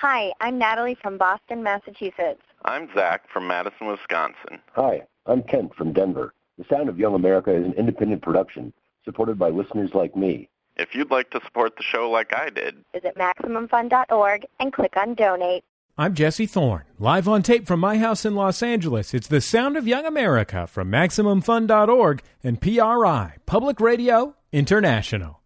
Hi, I'm Natalie from Boston, Massachusetts. I'm Zach from Madison, Wisconsin. Hi, I'm Kent from Denver. The Sound of Young America is an independent production supported by listeners like me. If you'd like to support the show like I did, visit MaximumFun.org and click on Donate. I'm Jesse Thorne, live on tape from my house in Los Angeles. It's the Sound of Young America from MaximumFun.org and PRI, Public Radio International.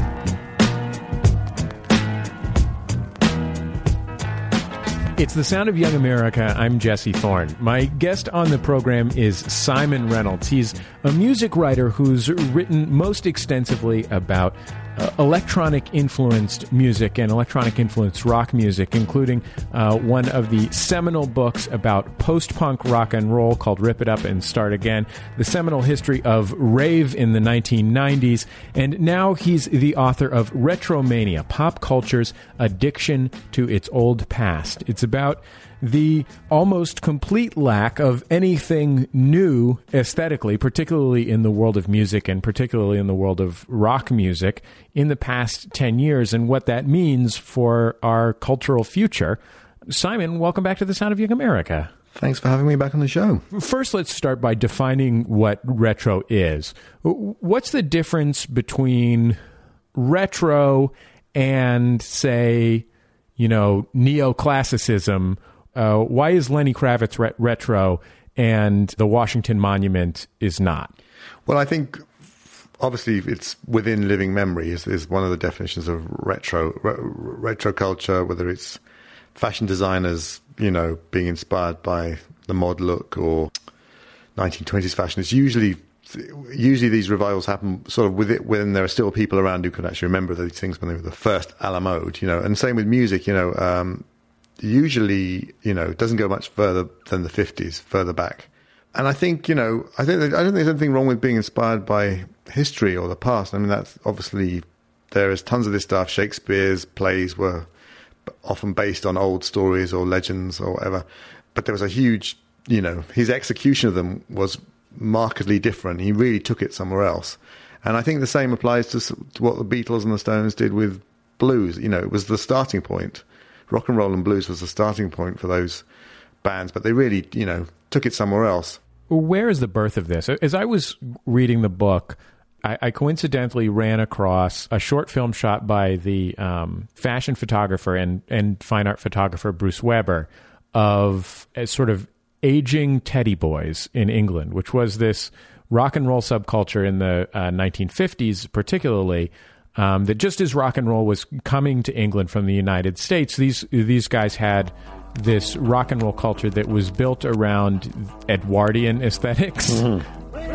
It's the Sound of Young America. I'm Jesse Thorne. My guest on the program is Simon Reynolds. He's a music writer who's written most extensively about electronic-influenced music and electronic-influenced rock music, including one of the seminal books about post-punk rock and roll called Rip It Up and Start Again, the seminal history of rave in the 1990s, and now he's the author of Retromania, Pop Culture's Addiction to Its Old Past. It's about the almost complete lack of anything new aesthetically, particularly in the world of music and particularly in the world of rock music in the past 10 years and what that means for our cultural future. Simon, welcome back to the Sound of Young America. Thanks for having me back on the show. First, let's start by defining what retro is. What's the difference between retro and, say, neoclassicism? Why is Lenny Kravitz retro and the Washington Monument is not? Well, I think obviously it's within living memory is one of the definitions of retro culture, whether it's fashion designers, being inspired by the mod look or 1920s fashion. It's usually these revivals happen sort of with it when there are still people around who can actually remember these things when they were the first a la mode, and same with music, usually, it doesn't go much further than the 50s, further back. And I think, I don't think there's anything wrong with being inspired by history or the past. I mean, that's obviously, there is tons of this stuff. Shakespeare's plays were often based on old stories or legends or whatever. But there was a huge, his execution of them was markedly different. He really took it somewhere else. And I think the same applies to what the Beatles and the Stones did with blues. It was the starting point. Rock and roll and blues was the starting point for those bands, but they really, took it somewhere else. Where is the birth of this? As I was reading the book, I coincidentally ran across a short film shot by the fashion photographer and fine art photographer Bruce Weber of sort of aging teddy boys in England, which was this rock and roll subculture in the 1950s particularly, that just as rock and roll was coming to England from the United States, these guys had this rock and roll culture that was built around Edwardian aesthetics. Mm-hmm.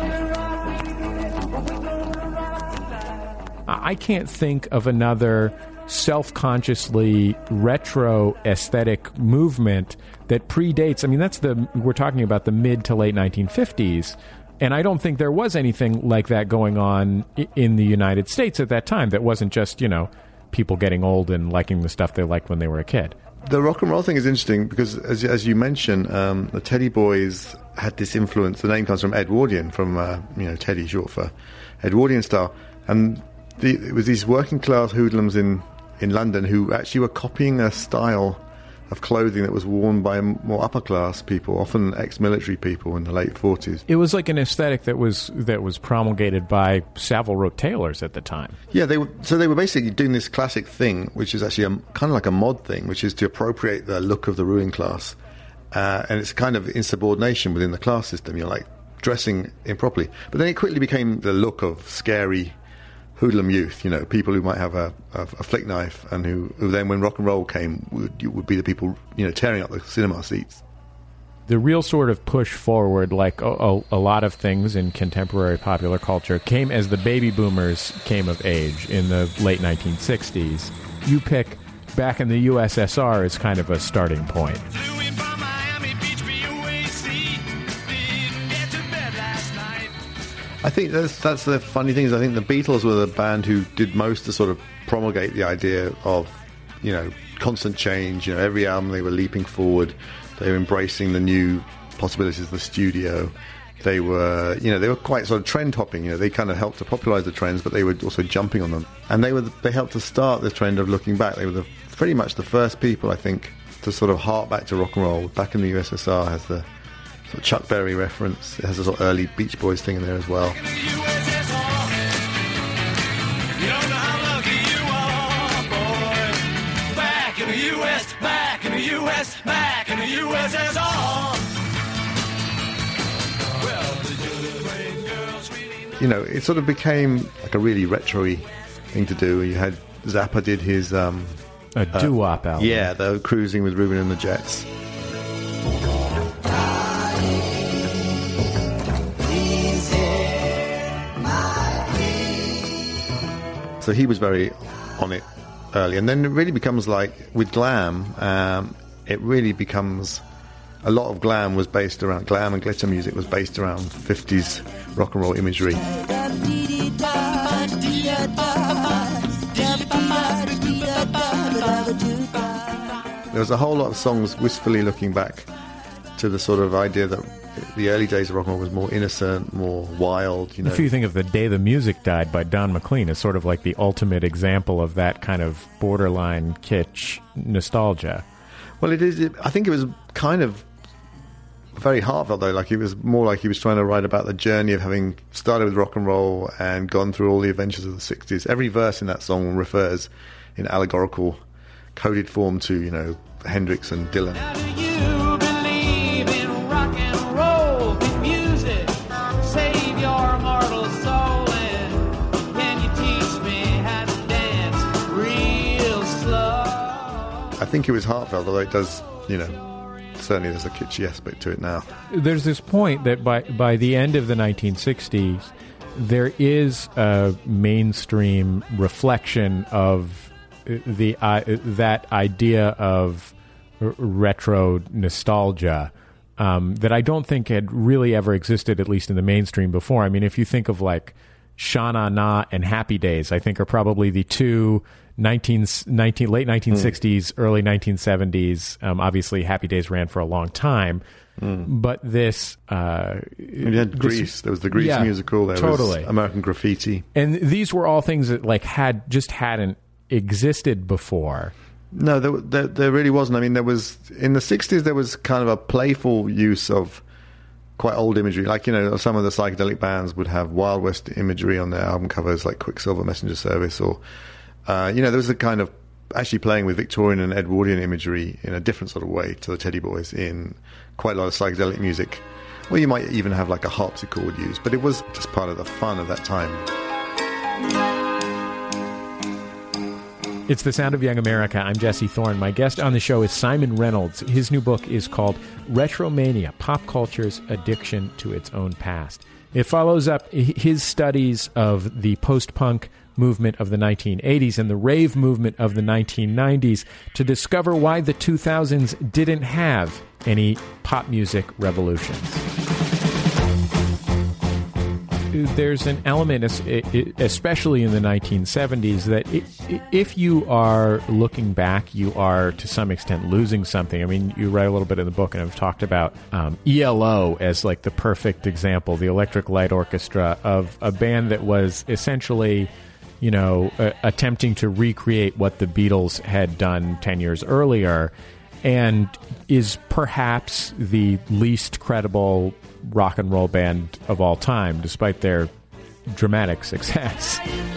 I can't think of another self-consciously retro aesthetic movement that predates. I mean, we're talking about the mid to late 1950s. And I don't think there was anything like that going on in the United States at that time that wasn't just, people getting old and liking the stuff they liked when they were a kid. The rock and roll thing is interesting because, as you mentioned, the Teddy Boys had this influence. The name comes from Edwardian, from, Teddy, short for Edwardian style. And it was these working class hoodlums in London who actually were copying a style of clothing that was worn by more upper class people, often ex-military people in the late 40s. It was like an aesthetic that was promulgated by Savile Row tailors at the time. Yeah, they were basically doing this classic thing, which is actually kind of like a mod thing, which is to appropriate the look of the ruling class, and it's kind of insubordination within the class system. You're like dressing improperly, but then it quickly became the look of scary hoodlum youth, people who might have a flick knife and who then, when rock and roll came, would be the people, tearing up the cinema seats. The real sort of push forward, like a lot of things in contemporary popular culture, came as the baby boomers came of age in the late 1960s. You pick back in the USSR as kind of a starting point. I think that's the funny thing is I think the Beatles were the band who did most to sort of promulgate the idea of, constant change. Every album they were leaping forward. They were embracing the new possibilities of the studio. They were, they were quite sort of trend hopping. They kind of helped to popularize the trends, but they were also jumping on them. And they helped to start the trend of looking back. They were pretty much the first people, I think, to sort of hark back to rock and roll. Back in the USSR has the sort of Chuck Berry reference. It has a sort of early Beach Boys thing in there as well. Back in the USSR. You know, it sort of became like a really retro-y thing to do. You had Zappa did his a doo-wop album. Yeah, the Cruising with Reuben and the Jets. So he was very on it early, and then it really becomes like with glam. It really becomes a lot of glam was based around glam and glitter music was based around 50s rock and roll imagery. There was a whole lot of songs wistfully looking back to the sort of idea that the early days of rock and roll was more innocent, more wild. You know, if you think of The Day the Music Died by Don McLean as sort of like the ultimate example of that kind of borderline kitsch nostalgia. Well, it is. I think it was kind of very heartfelt, though. Like, it was more like he was trying to write about the journey of having started with rock and roll and gone through all the adventures of the 60s. Every verse in that song refers in allegorical, coded form to, you know, Hendrix and Dylan. Now do you believe in rock and roll music? Save your mortal soul, and can you teach me how to dance real slow? I think it was heartfelt, although it does, you know, certainly there's a kitschy aspect to it now. There's this point that by the end of the 1960s, there is a mainstream reflection of that idea of retro nostalgia that I don't think had really ever existed, at least in the mainstream, before. I mean, if you think of like Sha Na Na and Happy Days, I think are probably the two late 1960s, early 1970s. Obviously, Happy Days ran for a long time. But this... you had Grease. There was the Grease musical. There was American Graffiti. And these were all things that like hadn't existed before. No, there really wasn't. I mean, there was... In the 60s, there was kind of a playful use of quite old imagery. Like, you know, some of the psychedelic bands would have Wild West imagery on their album covers, like Quicksilver Messenger Service, or... you know, there was a kind of actually playing with Victorian and Edwardian imagery in a different sort of way to the Teddy Boys in quite a lot of psychedelic music. Well, you might even have like a harpsichord used, but it was just part of the fun of that time. It's The Sound of Young America. I'm Jesse Thorne. My guest on the show is Simon Reynolds. His new book is called Retromania, Pop Culture's Addiction to Its Own Past. It follows up his studies of the post-punk movement of the 1980s and the rave movement of the 1990s to discover why the 2000s didn't have any pop music revolutions. There's an element, especially in the 1970s, that if you are looking back, you are to some extent losing something. I mean, you write a little bit in the book, and I've talked about ELO as like the perfect example, the Electric Light Orchestra, of a band that was essentially, you know, attempting to recreate what the Beatles had done 10 years earlier, and is perhaps the least credible rock and roll band of all time, despite their dramatic success.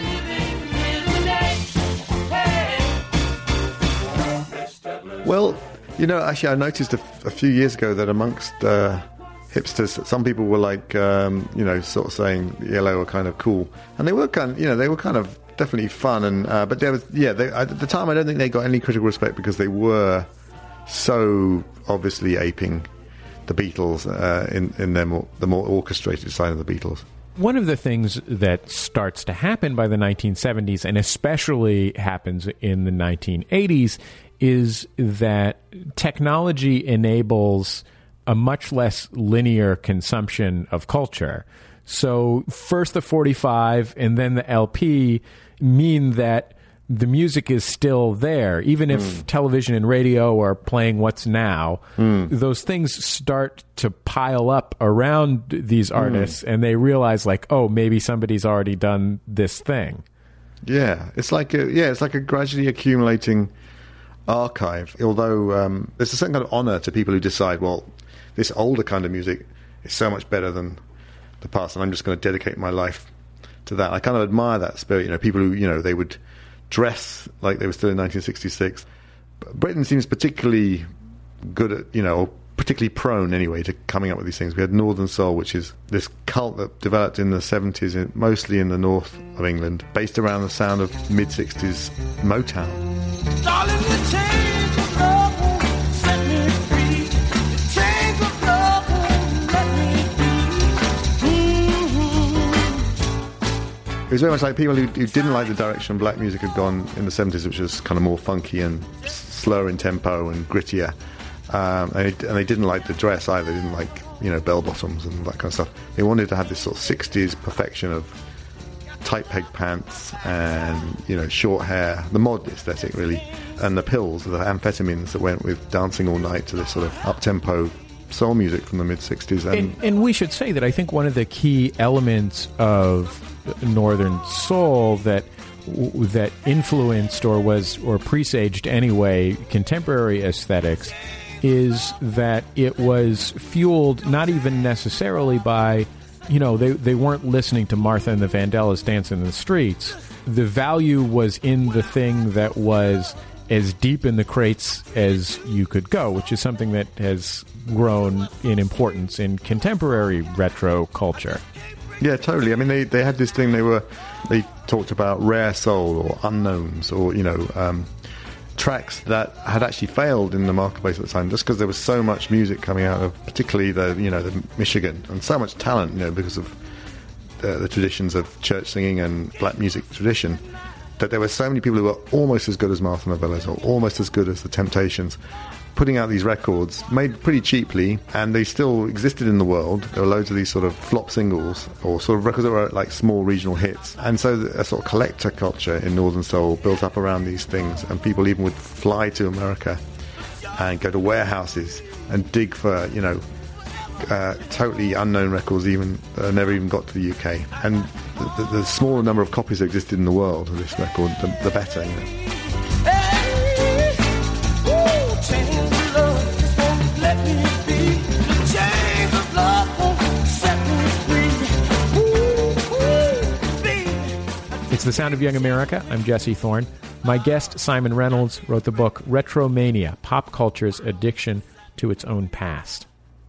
Well, you know, actually, I noticed a few years ago that amongst hipsters, some people were like, you know, sort of saying ELO were kind of cool, and they were kind of, you know, they were kind of definitely fun, and but there was, at the time, I don't think they got any critical respect because they were so obviously aping the Beatles in the more orchestrated side of the Beatles. One of the things that starts to happen by the 1970s, and especially happens in the 1980s, is that technology enables a much less linear consumption of culture. So first the 45 and then the LP mean that the music is still there. Even if television and radio are playing what's now, those things start to pile up around these artists, and they realize, like, oh, maybe somebody's already done this thing. Yeah, it's like a gradually accumulating archive, although there's a certain kind of honour to people who decide, well, this older kind of music is so much better than the past, and I'm just going to dedicate my life to that. I kind of admire that spirit, people who, they would dress like they were still in 1966. Britain seems particularly good at, or particularly prone anyway to coming up with these things. We had Northern Soul, which is this cult that developed in the 70s, mostly in the north of England, based around the sound of mid-60s Motown. Darling, the chains of love won't set me free. The chains of love won't let me be. It was very much like people who didn't like the direction black music had gone in the 70s, which was kind of more funky and slower in tempo and grittier. And they didn't like the dress either. They didn't like, bell-bottoms and that kind of stuff. They wanted to have this sort of 60s perfection of tight peg pants and, short hair, the mod aesthetic, really, and the pills, the amphetamines that went with dancing all night to this sort of up-tempo soul music from the mid-60s. And we should say that I think one of the key elements of Northern Soul that influenced or presaged anyway contemporary aesthetics is that it was fueled not even necessarily by, they weren't listening to Martha and the Vandellas dancing in the streets. The value was in the thing that was as deep in the crates as you could go, which is something that has grown in importance in contemporary retro culture. Yeah, totally. I mean, they had this thing, they talked about rare soul or unknowns or, tracks that had actually failed in the marketplace at the time, just because there was so much music coming out of particularly the Michigan, and so much talent, because of the traditions of church singing and black music tradition, that there were so many people who were almost as good as Martha and the Vandellas or almost as good as the Temptations, putting out these records made pretty cheaply, and they still existed in the world. There were loads of these sort of flop singles or sort of records that were like small regional hits, and so a sort of collector culture in Northern Soul built up around these things, and people even would fly to America and go to warehouses and dig for totally unknown records, even never even got to the UK. And the smaller number of copies that existed in the world of this record, the better. It's The Sound of Young America. I'm Jesse Thorne. My guest, Simon Reynolds, wrote the book Retromania, Pop Culture's Addiction to Its Own Past.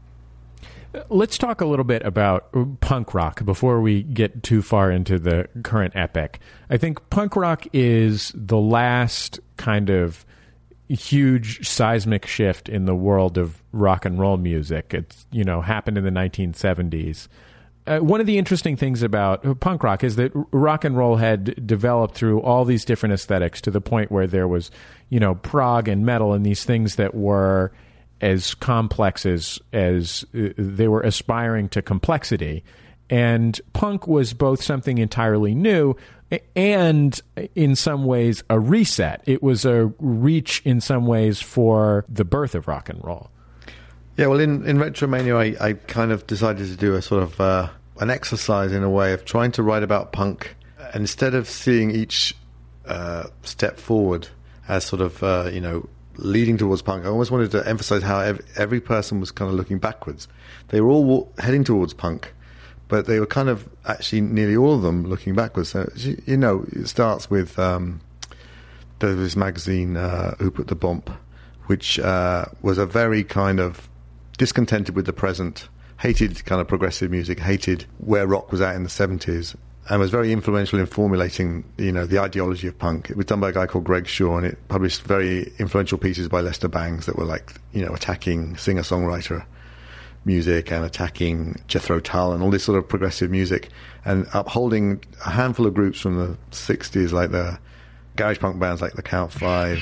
Let's talk a little bit about punk rock before we get too far into the current epic. I think punk rock is the last kind of huge seismic shift in the world of rock and roll music. It's, happened in the 1970s. One of the interesting things about punk rock is that rock and roll had developed through all these different aesthetics to the point where there was, prog and metal and these things that were as complex as they were aspiring to complexity. And punk was both something entirely new and in some ways a reset. It was a reach in some ways for the birth of rock and roll. Yeah, well, in Retromania, I kind of decided to do a sort of an exercise in a way of trying to write about punk. And instead of seeing each step forward as sort of, leading towards punk, I always wanted to emphasize how every person was kind of looking backwards. They were all heading towards punk, but they were kind of actually nearly all of them looking backwards. So, it starts with there was this magazine, Who Put the Bump, which was a very kind of discontented with the present, hated kind of progressive music, hated where rock was at in the 70s, and was very influential in formulating, the ideology of punk. It was done by a guy called Greg Shaw, and it published very influential pieces by Lester Bangs that were like, attacking singer-songwriter music and attacking Jethro Tull and all this sort of progressive music, and upholding a handful of groups from the 60s, like the garage punk bands like the Count Five,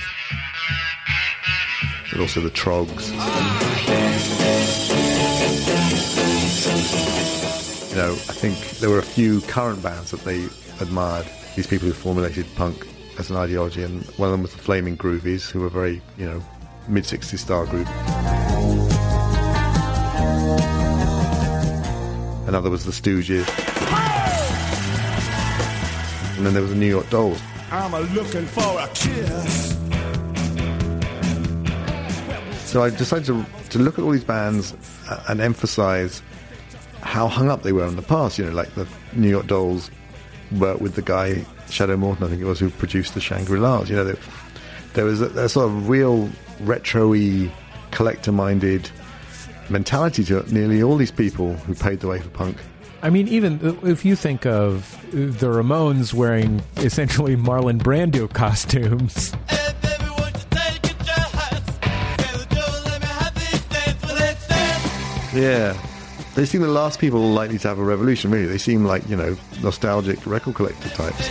but also the Trogs. I think there were a few current bands that they admired, these people who formulated punk as an ideology, and one of them was the Flaming Groovies, who were a very, mid-60s style group. Another was the Stooges. And then there was the New York Dolls. I'm a looking for a kiss. So I decided to look at all these bands and emphasize how hung up they were in the past. You know, like the New York Dolls worked with the guy, Shadow Morton, I think it was, who produced the Shangri-Las. You know, there was a sort of real retro-y, collector-minded mentality to nearly all these people who paved the way for punk. I mean, even if you think of the Ramones wearing essentially Marlon Brando costumes. Yeah. They seem the last people likely to have a revolution, really. They seem like, you know, nostalgic record collector types.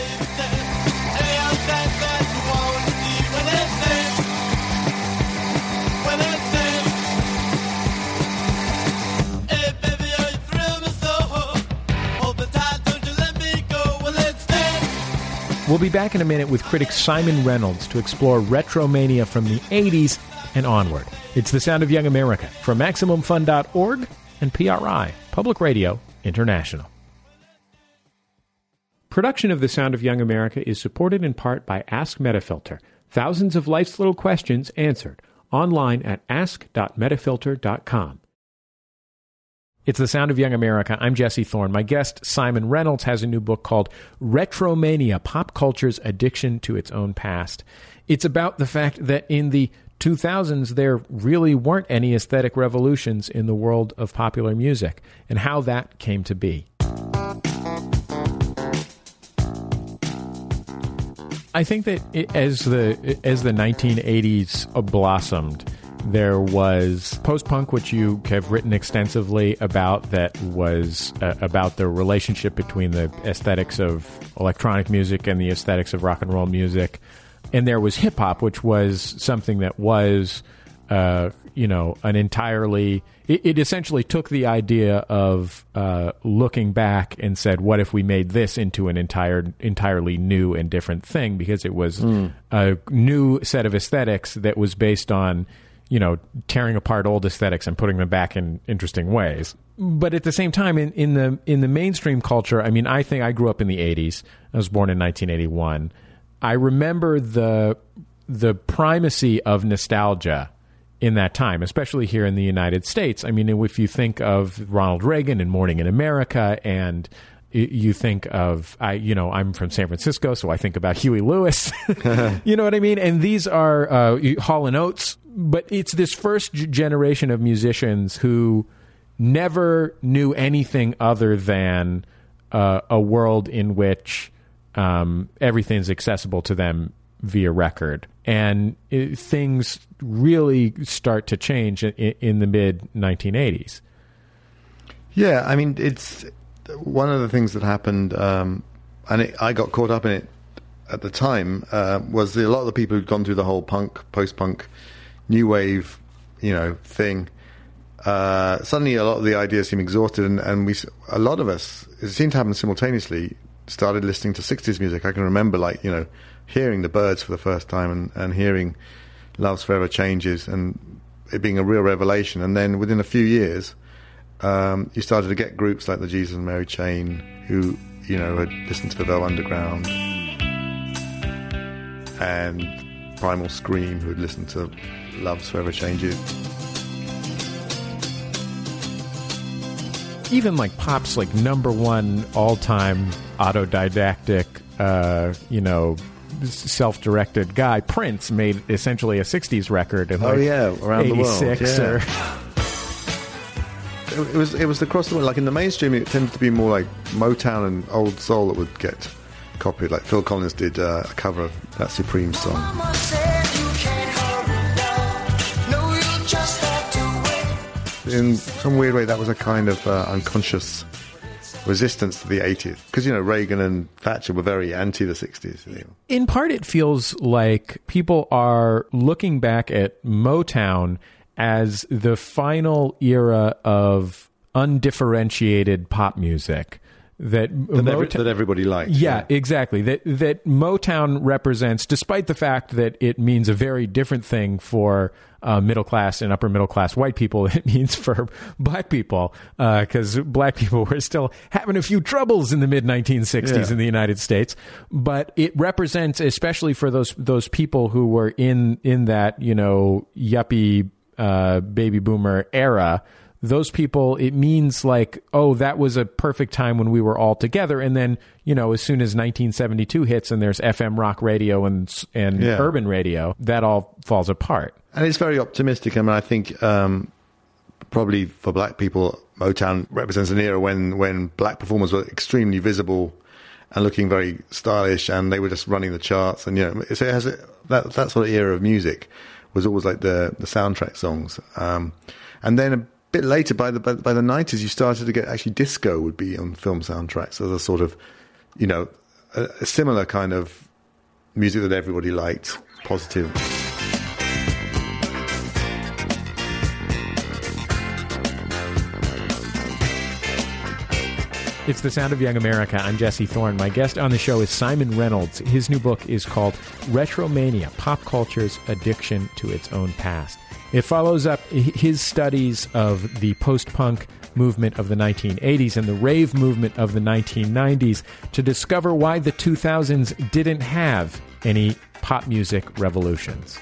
We'll be back in a minute with critic Simon Reynolds to explore retromania from the 80s and onward. It's The Sound of Young America from MaximumFun.org and PRI, Public Radio International. Production of The Sound of Young America is supported in part by Ask Metafilter. Thousands of life's little questions answered online at ask.metafilter.com. It's The Sound of Young America. I'm Jesse Thorne. My guest, Simon Reynolds, has a new book called Retromania, Pop Culture's Addiction to Its Own Past. It's about the fact that in the 2000s, there really weren't any aesthetic revolutions in the world of popular music, and how that came to be. I think that as the 1980s blossomed, there was post-punk, which you have written extensively about, that was about the relationship between the aesthetics of electronic music and the aesthetics of rock and roll music. And there was hip-hop, which was something that was, an entirely... It essentially took the idea of looking back and said, what if we made this into an entirely new and different thing? Because it was a new set of aesthetics that was based on, tearing apart old aesthetics and putting them back in interesting ways. But at the same time, in the mainstream culture, I mean, I think I grew up in the 80s. I was born in 1981. I remember the primacy of nostalgia in that time, especially here in the United States. I mean, if you think of Ronald Reagan and Morning in America, and you think of, I'm from San Francisco, so I think about Huey Lewis. You know what I mean? And these are Hall & Oates. But it's this first generation of musicians who never knew anything other than a world in which everything's accessible to them via record. And things really start to change in the mid-1980s. Yeah, I mean, it's one of the things that happened, and I got caught up in it at the time, was a lot of the people who'd gone through the whole punk, post-punk, new wave, thing. Suddenly, a lot of the ideas seemed exhausted, and a lot of us, it seemed to happen simultaneously, started listening to 60s music. I can remember, hearing the Byrds for the first time and hearing Love's Forever Changes, and it being a real revelation. And then within a few years, you started to get groups like the Jesus and Mary Chain, who had listened to the Velvet Underground, and Primal Scream, who had listened to Love's Forever Changes. Even pop's number one all-time autodidactic, self-directed guy, Prince, made essentially a 60s record in around the world. Yeah. It was across the world. In the mainstream, it tended to be more like Motown and old soul that would get copied. Like Phil Collins did a cover of that Supreme song. Mama said you can't hurry now. No, you just have to wait. In some weird way, that was a kind of unconscious resistance to the 80s. Because, Reagan and Thatcher were very anti the 60s. In part, it feels like people are looking back at Motown as the final era of undifferentiated pop music that everybody liked. Yeah, exactly. That Motown represents, despite the fact that it means a very different thing for middle class and upper middle class white people than it means for black people, because black people were still having a few troubles in the mid 1960s in the United States. But it represents, especially for those people who were in that yuppie baby boomer era, those people, it means like, oh, that was a perfect time when we were all together. And then, you know, as soon as 1972 hits and there's FM rock radio and urban radio, that all falls apart. And it's very optimistic. I mean, I think probably for black people, Motown represents an era when black performers were extremely visible and looking very stylish, and they were just running the charts. And, you know, so it has that sort of era of music was always like the soundtrack songs. And then a bit later, by the 90s, you started to get actually disco would be on film soundtracks as a sort of, you know, a similar kind of music that everybody liked, positive. It's The Sound of Young America. I'm Jesse Thorne. My guest on the show is Simon Reynolds. His new book is called Retromania, Pop Culture's Addiction to Its Own Past. It follows up his studies of the post-punk movement of the 1980s and the rave movement of the 1990s to discover why the 2000s didn't have any pop music revolutions.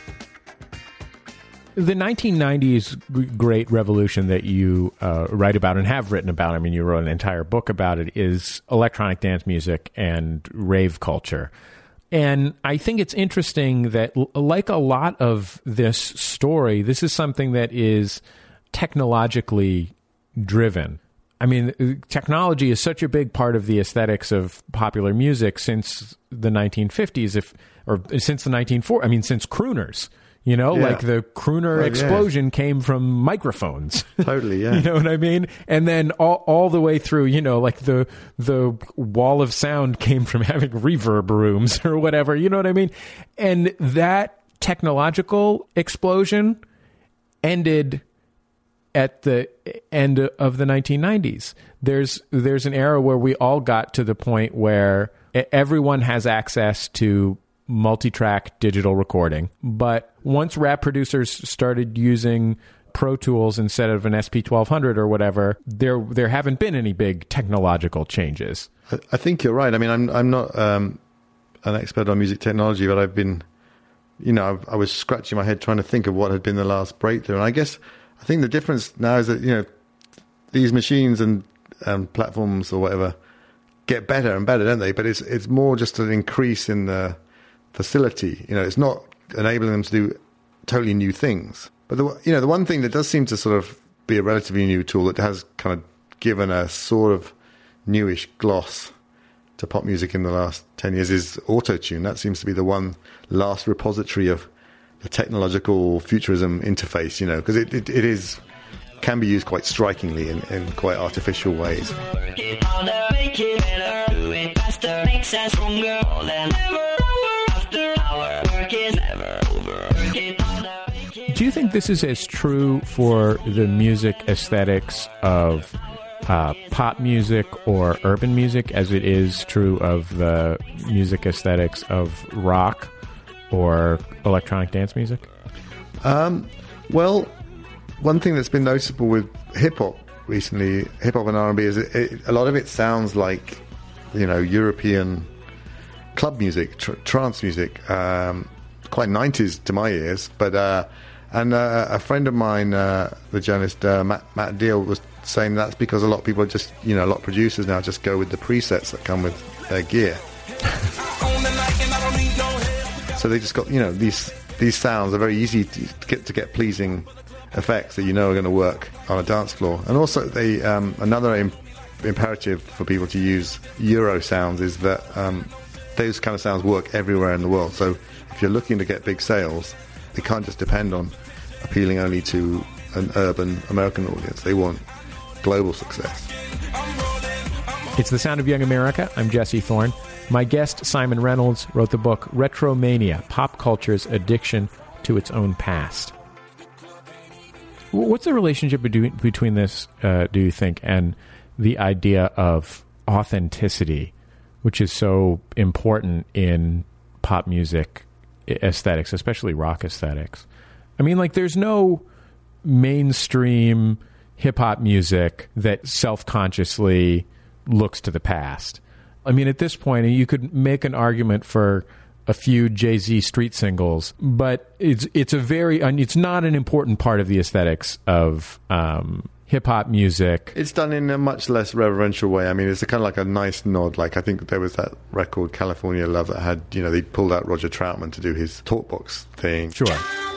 The 1990s great revolution that you write about and have written about, I mean, you wrote an entire book about it, is electronic dance music and rave culture. And I think it's interesting that, like a lot of this story, this is something that is technologically driven. I mean, technology is such a big part of the aesthetics of popular music since the 1950s, since the 1940s. I mean, since crooners. You know, like the crooner explosion came from microphones. Totally, yeah. You know what I mean? And then all the way through, you know, like the wall of sound came from having reverb rooms or whatever. You know what I mean? And that technological explosion ended at the end of the 1990s. There's an era where we all got to the point where everyone has access to multi-track digital recording. But once rap producers started using Pro Tools instead of an SP1200 or whatever, there haven't been any big technological changes. I think you're right. I mean, I'm not an expert on music technology, but I've been, you know, I was scratching my head trying to think of what had been the last breakthrough. And I think the difference now is that, you know, these machines and platforms or whatever get better and better, don't they? But it's more just an increase in the facility. You know, it's not enabling them to do totally new things. But the one thing that does seem to sort of be a relatively new tool that has kind of given a sort of newish gloss to pop music in the last 10 years is auto-tune. That seems to be the one last repository of the technological futurism interface, you know, because it can be used quite strikingly in quite artificial ways. Do you think this is as true for the music aesthetics of pop music or urban music as it is true of the music aesthetics of rock or electronic dance music? Well, one thing that's been noticeable with hip-hop recently, hip-hop and R&B, is a lot of it sounds like, you know, European club music, trance music, quite 90s to my ears. But a friend of mine, the journalist Matt Deal, was saying that's because a lot of people are just, you know, a lot of producers now just go with the presets that come with their gear. So they just got, you know, these sounds are very easy to get pleasing effects that you know are going to work on a dance floor. And also they another imperative for people to use Euro sounds is that those kind of sounds work everywhere in the world. So if you're looking to get big sales, they can't just depend on appealing only to an urban American audience. They want global success. It's The Sound of Young America. I'm Jesse Thorne. My guest, Simon Reynolds, wrote the book Retromania, Pop Culture's Addiction to Its Own Past. What's the relationship between this, do you think, and the idea of authenticity, which is so important in pop music aesthetics, especially rock aesthetics? I mean, like, there's no mainstream hip-hop music that self-consciously looks to the past. I mean, at this point, you could make an argument for a few Jay-Z street singles, but it's not an important part of the aesthetics of hip-hop music. It's done in a much less reverential way. I mean, it's a kind of like a nice nod. Like, I think there was that record, California Love, that had, they pulled out Roger Troutman to do his Talkbox thing. Sure.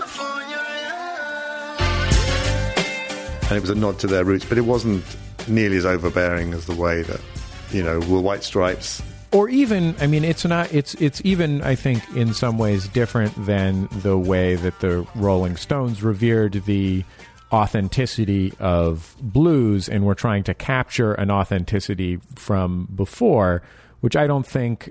And it was a nod to their roots, but it wasn't nearly as overbearing as the way that, Will White Stripes. Or even, I mean, it's even, I think, in some ways different than the way that the Rolling Stones revered the authenticity of blues and were trying to capture an authenticity from before, which I don't think,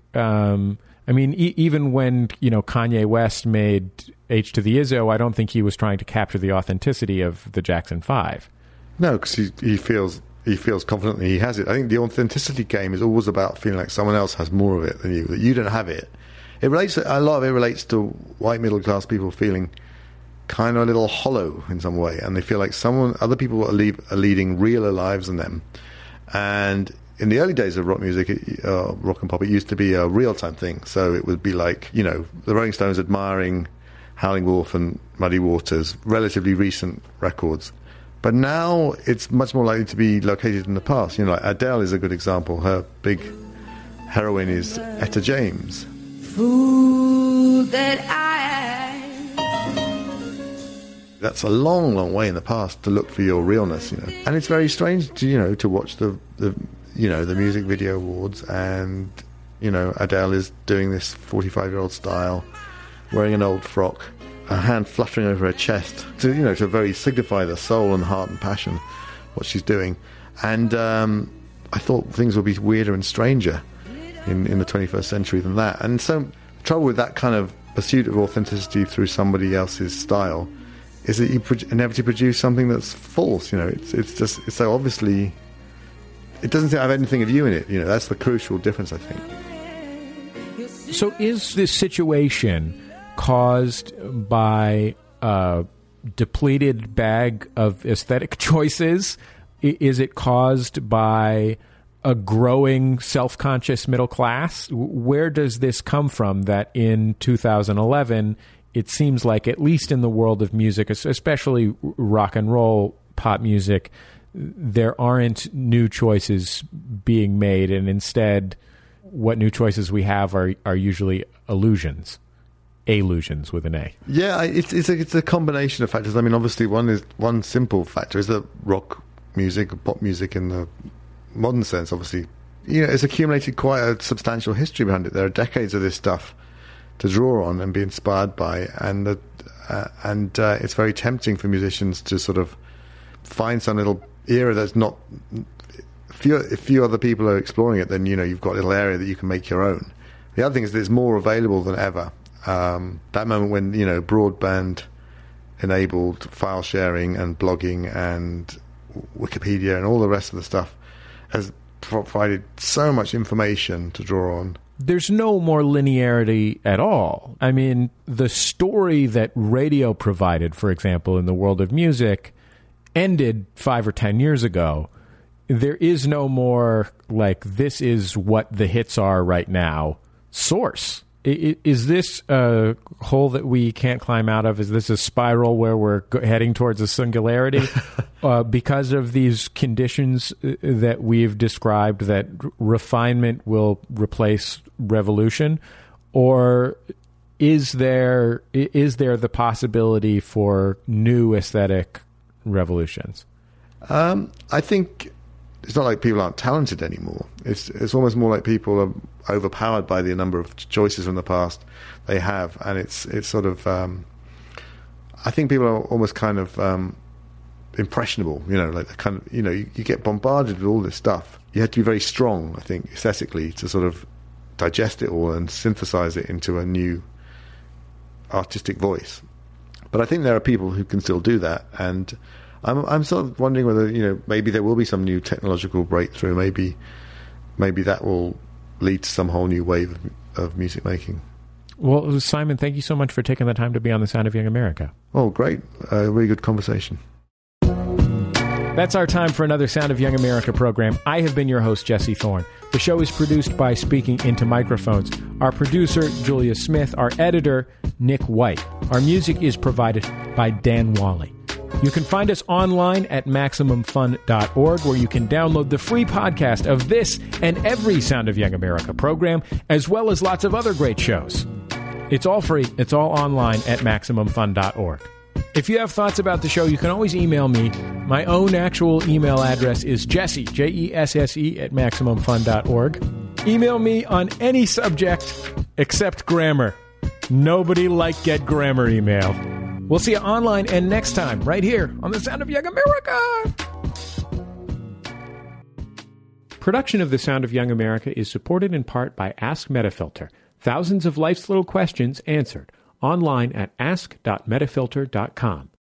even when, Kanye West made H to the Izzo, I don't think he was trying to capture the authenticity of the Jackson 5. No, because he feels confidently he has it. I think the authenticity game is always about feeling like someone else has more of it than you, that you don't have it. A lot of it relates to white middle class people feeling kind of a little hollow in some way, and they feel like other people are leading realer lives than them. And in the early days of rock music, rock and pop, it used to be a real-time thing. So it would be like, the Rolling Stones admiring Howlin' Wolf and Muddy Waters, relatively recent records. But now it's much more likely to be located in the past. Like Adele is a good example. Her big heroine is Etta James. Fool that I That's a long, long way in the past to look for your realness, And it's very strange to watch the music video awards, and Adele is doing this 45-year-old style, wearing an old frock, a hand fluttering over her chest to very signify the soul and heart and passion what she's doing. And I thought things would be weirder and stranger in the 21st century than that. And so the trouble with that kind of pursuit of authenticity through somebody else's style is that you inevitably produce something that's false. It's so obviously it doesn't have anything of you in it. That's the crucial difference, I think. So is this situation caused by a depleted bag of aesthetic choices? Is it caused by a growing self-conscious middle class? Where does this come from that in 2011, it seems like, at least in the world of music, especially rock and roll pop music, there aren't new choices being made, and instead what new choices we have are usually illusions with an A. Yeah, it's a combination of factors. I mean, obviously one simple factor is that rock music, pop music in the modern sense, obviously, it's accumulated quite a substantial history behind it. There are decades of this stuff to draw on and be inspired by, and it's very tempting for musicians to sort of find some little era that's not. If few other people are exploring it, then you've got a little area that you can make your own. The other thing is that it's more available than ever. That moment when broadband enabled file sharing and blogging and Wikipedia and all the rest of the stuff has provided so much information to draw on. There's no more linearity at all. I mean, the story that radio provided, for example, in the world of music ended 5 or 10 years ago. There is no more like, this is what the hits are right now source. Is this a hole that we can't climb out of? Is this a spiral where we're heading towards a singularity because of these conditions that we've described, that refinement will replace revolution? Or is there the possibility for new aesthetic revolutions? I think it's not like people aren't talented anymore. It's almost more like people are overpowered by the number of choices from the past they have, and it's sort of I think people are almost kind of impressionable, like kind of you get bombarded with all this stuff. You have to be very strong, I think, aesthetically, to sort of digest it all and synthesize it into a new artistic voice. But I think there are people who can still do that, and I'm sort of wondering whether maybe there will be some new technological breakthrough. Maybe that will lead to some whole new wave of music making. Well, Simon, thank you so much for taking the time to be on The Sound of Young America. Oh, great. Really good conversation. That's our time for another Sound of Young America program. I have been your host, Jesse Thorne. The show is produced by Speaking Into Microphones. Our producer, Julia Smith. Our editor, Nick White. Our music is provided by Dan Wally. You can find us online at MaximumFun.org, where you can download the free podcast of this and every Sound of Young America program, as well as lots of other great shows. It's all free. It's all online at MaximumFun.org. If you have thoughts about the show, you can always email me. My own actual email address is Jesse, Jesse, at MaximumFun.org. Email me on any subject except grammar. Nobody get grammar email. We'll see you online and next time, right here on The Sound of Young America. Production of The Sound of Young America is supported in part by Ask Metafilter. Thousands of life's little questions answered. Online at ask.metafilter.com.